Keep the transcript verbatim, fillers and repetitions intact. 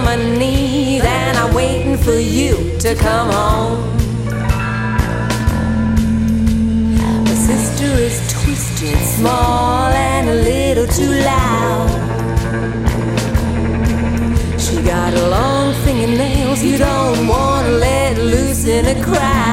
my knees and I'm waiting for you to come home. My sister is twisted, small and a little too loud. She got long fingernails you don't want to let loose in a crowd.